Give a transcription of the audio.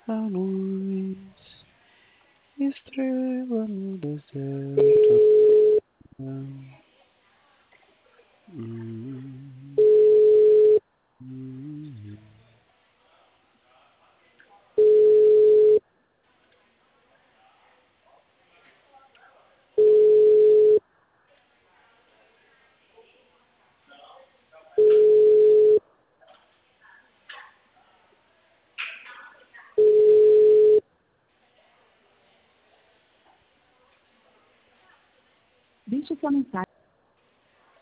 a luz, estrela no deserto. Deixe sua mensagem.